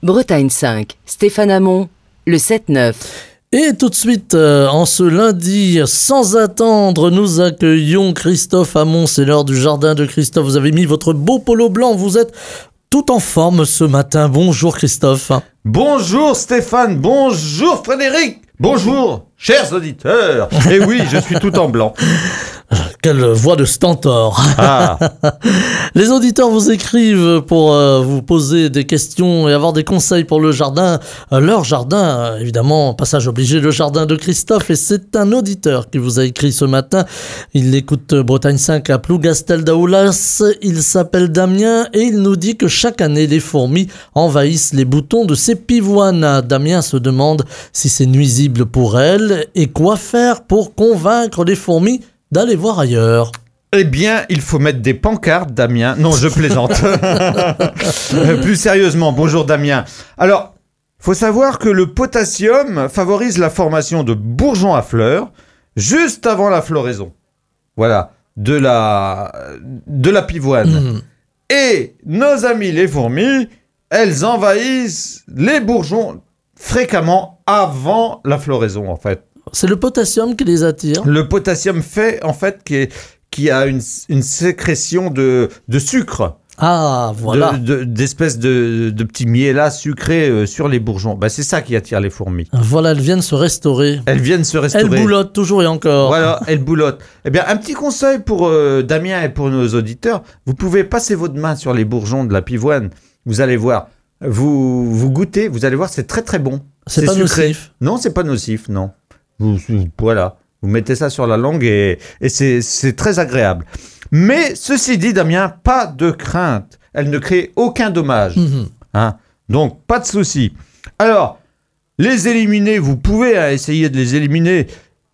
Bretagne 5, Stéphane Hamon, le 7-9. Et tout de suite, en ce lundi, sans attendre, nous accueillons Christophe Hamon. C'est l'heure du jardin de Christophe. Vous avez mis votre beau polo blanc, vous êtes tout en forme ce matin. Bonjour Christophe. Bonjour Stéphane, bonjour Frédéric, bonjour chers auditeurs. Et oui, je suis tout en blanc. Quelle voix de stentor. Ah. Les auditeurs vous écrivent pour vous poser des questions et avoir des conseils pour le jardin. Leur jardin, évidemment, passage obligé, le jardin de Christophe. Et c'est un auditeur qui vous a écrit ce matin. Il écoute Bretagne 5 à Plougastel d'Aoulas. Il s'appelle Damien et il nous dit que chaque année, les fourmis envahissent les boutons de ses pivoines. Damien se demande si c'est nuisible pour elle et quoi faire pour convaincre les fourmis d'aller voir ailleurs. Eh bien, il faut mettre des pancartes, Damien. Non, je plaisante. Plus sérieusement, bonjour Damien. Alors, faut savoir que le potassium favorise la formation de bourgeons à fleurs juste avant la floraison. Voilà, de la pivoine. Et nos amis les fourmis, elles envahissent les bourgeons fréquemment avant la floraison, en fait. C'est le potassium qui les attire. Le potassium fait, en fait, qui a une sécrétion de sucre. Ah, voilà. D'espèces de petits miels sucrés sur les bourgeons. Ben, c'est ça qui attire les fourmis. Voilà, elles viennent se restaurer. Elles viennent se restaurer. Elles boulottent toujours et encore. Voilà, elles boulottent. Eh bien, un petit conseil pour Damien et pour nos auditeurs. Vous pouvez passer votre main sur les bourgeons de la pivoine. Vous allez voir. Vous goûtez, vous allez voir, c'est très très bon. C'est pas sucré. nocif. Non, c'est pas nocif, non. Voilà, vous mettez ça sur la langue et c'est très agréable. Mais ceci dit, Damien, pas de crainte. Elle ne crée aucun dommage. Hein? Donc, pas de souci. Alors, les éliminer, vous pouvez essayer de les éliminer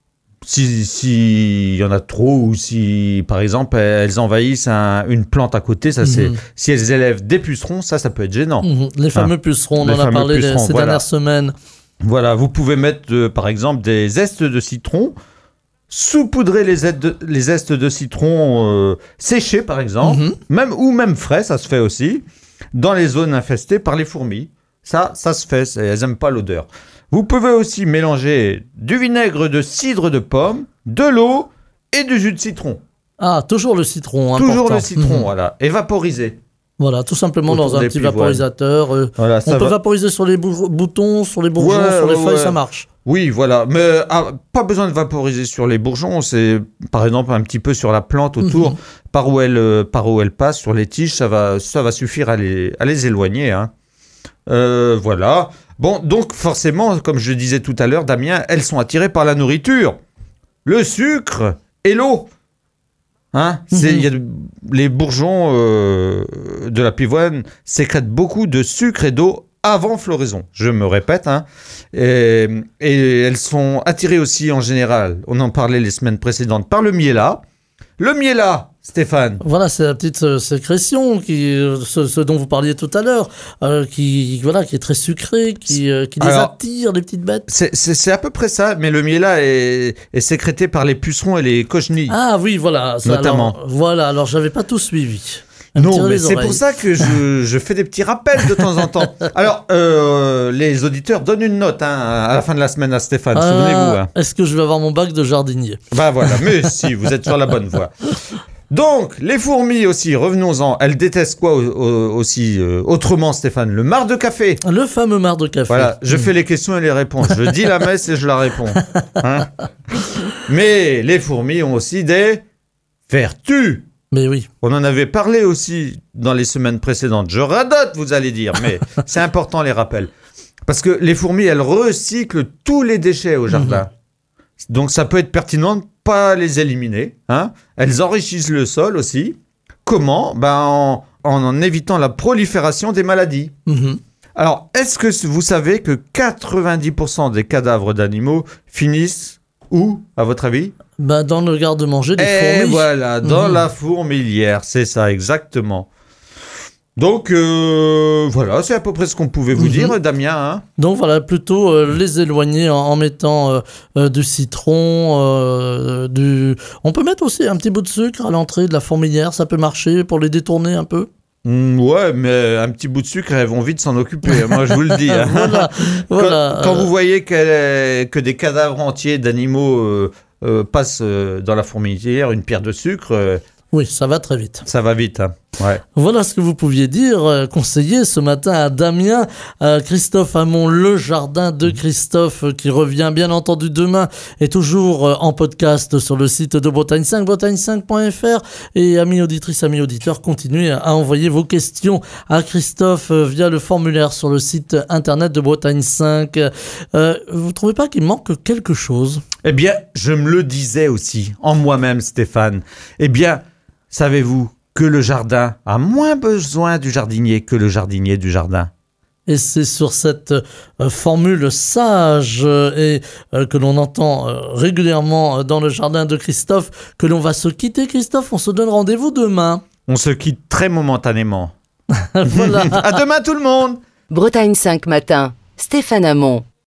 si y en a trop ou si, par exemple, elles envahissent une plante à côté. Ça, c'est, si elles élèvent des pucerons, ça peut être gênant. Les fameux pucerons, on en a parlé ces dernières semaines. Voilà, vous pouvez mettre par exemple des zestes de citron, saupoudrer les zestes de citron séchés par exemple, même frais, ça se fait aussi, dans les zones infestées par les fourmis. Ça se fait, elles n'aiment pas l'odeur. Vous pouvez aussi mélanger du vinaigre de cidre de pomme, de l'eau et du jus de citron. Ah, toujours le citron, toujours important. Le citron, voilà, et vaporiser. Voilà, tout simplement dans un petit vaporisateur. Voilà, on peut vaporiser sur les boutons, sur les bourgeons, sur les feuilles, ça marche. Oui, voilà, mais pas besoin de vaporiser sur les bourgeons, c'est par exemple un petit peu sur la plante autour, par où elle passe, sur les tiges, ça va suffire à les éloigner. Hein. Voilà. Bon, donc forcément, comme je disais tout à l'heure, Damien, elles sont attirées par la nourriture, le sucre et l'eau. Hein, les bourgeons de la pivoine sécrètent beaucoup de sucre et d'eau avant floraison. Je me répète. Hein, et elles sont attirées aussi en général, on en parlait les semaines précédentes, par le miella. Le miella, Stéphane. Voilà, c'est la petite sécrétion, ce dont vous parliez tout à l'heure, qui est très sucrée, qui les attire, les petites bêtes. C'est à peu près ça, mais le miella est sécrété par les pucerons et les cochenilles. Ah oui, voilà. Ça, notamment. Alors j'avais pas tout suivi. Non, mais c'est pour ça que je fais des petits rappels de temps en temps. Alors, les auditeurs donnent une note à la fin de la semaine à Stéphane, souvenez-vous. Hein. Est-ce que je vais avoir mon bac de jardinier ? Bah voilà, mais si, vous êtes sur la bonne voie. Donc, les fourmis aussi, revenons-en. Elles détestent quoi aussi autrement, Stéphane ? Le marc de café. Le fameux marc de café. Voilà, je fais les questions et les réponses. Je dis la messe et je la réponds. Hein ? Mais les fourmis ont aussi des vertus. Mais oui. On en avait parlé aussi dans les semaines précédentes. Je radote, vous allez dire, mais c'est important les rappels. Parce que les fourmis, elles recyclent tous les déchets au jardin. Donc ça peut être pertinent de ne pas les éliminer. Hein. Elles enrichissent le sol aussi. Comment ? En évitant la prolifération des maladies. Alors, est-ce que vous savez que 90% des cadavres d'animaux finissent où, à votre avis ? Dans le garde-manger des fourmis. Et voilà, dans la fourmilière, c'est ça, exactement. Donc, voilà, c'est à peu près ce qu'on pouvait vous dire, Damien. Hein. Donc voilà, plutôt les éloigner en mettant du citron, On peut mettre aussi un petit bout de sucre à l'entrée de la fourmilière, ça peut marcher pour les détourner un peu. Ouais, mais un petit bout de sucre, elles vont vite s'en occuper, moi je vous le dis. Hein. Voilà. Quand vous voyez que des cadavres entiers d'animaux passent dans la fourmilière, une pierre de sucre, Oui, ça va très vite. ça va vite. Hein. Ouais. Voilà ce que vous pouviez dire, conseiller ce matin à Damien. Christophe Hamon, le jardin de Christophe, qui revient bien entendu demain, est toujours en podcast sur le site de Bretagne 5, bretagne5.fr. Et amis auditrices, amis auditeurs, continuez à envoyer vos questions à Christophe via le formulaire sur le site internet de Bretagne 5. Vous trouvez pas qu'il manque quelque chose ? Eh bien, je me le disais aussi, en moi-même, Stéphane. Eh bien, savez-vous que le jardin a moins besoin du jardinier que le jardinier du jardin. Et c'est sur cette formule sage que l'on entend régulièrement dans le jardin de Christophe que l'on va se quitter. Christophe, on se donne rendez-vous demain. On se quitte très momentanément. Voilà. À demain tout le monde. Bretagne 5 matin, Stéphane Hamon.